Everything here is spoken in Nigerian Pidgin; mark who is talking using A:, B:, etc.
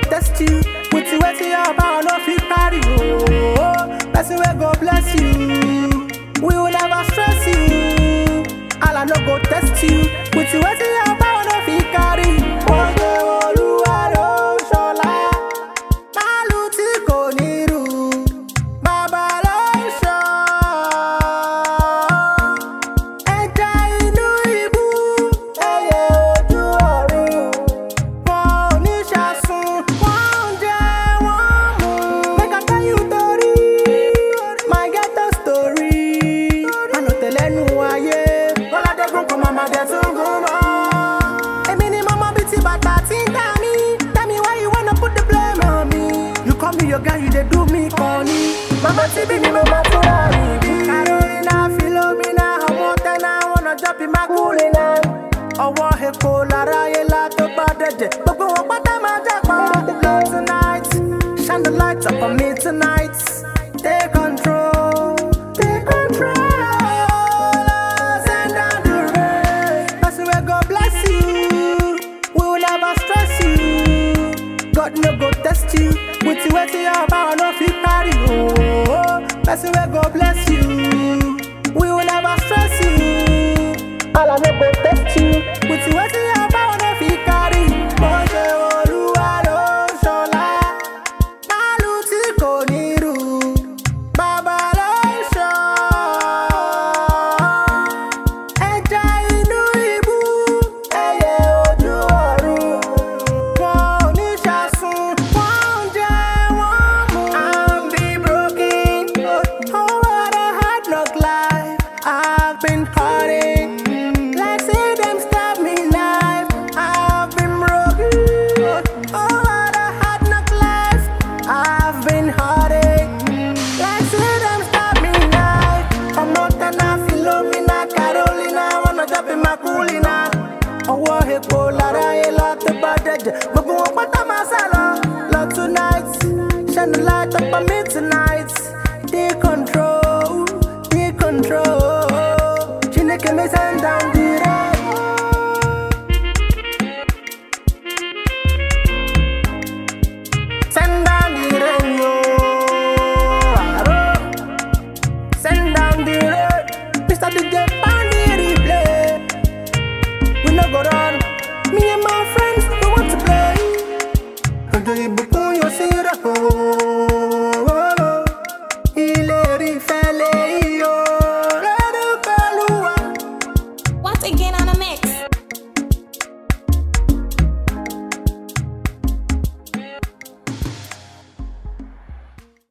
A: test you. With the way to your power, no fit carry you. Person will go bless you. We will never stress you. Allah no go test you. With the way to your power, no fit carry. Oje Olúwa ló ṣọlá. Màálù tí kò nírú. Bàbá ló ṣọ́. Ẹja inú ibú. Ẹyẹ ojú ọ̀run. Wọn ò ní ṣàsùn. Wọ́n ń jẹ, wọ́n ń mu. Make I tell you story. My ghetto story. Àná tẹ̀lẹ́nu ayé. Bọ́ládé gún kan màmá dẹ̀ tún gún mọ́. Èmi ni mama bí ti bàtà tí ń dá mi. Tell me why you wanna put the blame on me. You call me your guy, you dey do me corny. Mama ti bí mi, mo máa tún rà mí bí. Carolina, Philomena, ọmọ tẹ́nà, wanna jump in my Kulina. Ọwọ́ èkó lára ayé la tó bá dẹ̀dẹ̀. Gbogbo wọn pátá máa jápa. Love tonight, shine the light up on me tonight. Take control, take control. Send down the rain. Person will go bless you. We will never stress you. God no go test you. With the way to your power, no fit carry you. Person will go bless you. We will never stress you. Allah no go test you. With the way to your power, no fit carry. Oje Olúwa ló ṣọlá. Màálù tí kò nírú. Bàbá ló ṣọ́. Ẹja inú ibú. Ẹyẹ ojú ọ̀run. Wọn ò ní ṣàsùn. Wọ́n ń jẹ, wọ́n ń mu. I'm be broken. Oh, what a hard knock life. I've been hurting. Like say them stab me knife. I've been broken. Oh, what a hard knock life. I've been hurting. Like say them stab me knife. Ọmọ tẹ́nà, Philomena, Carolina, wanna jump in my Kulina. Ọwọ́ èkó lára ayé la tó bá dẹ̀dẹ̀. Gbogbo wọn pátá máa sá lọ. Love tonight, shine the light up on me tonight. Take control, take control. Chineke me send down the rain. Send down the rain, yo. Send down the rain. Mr. DJ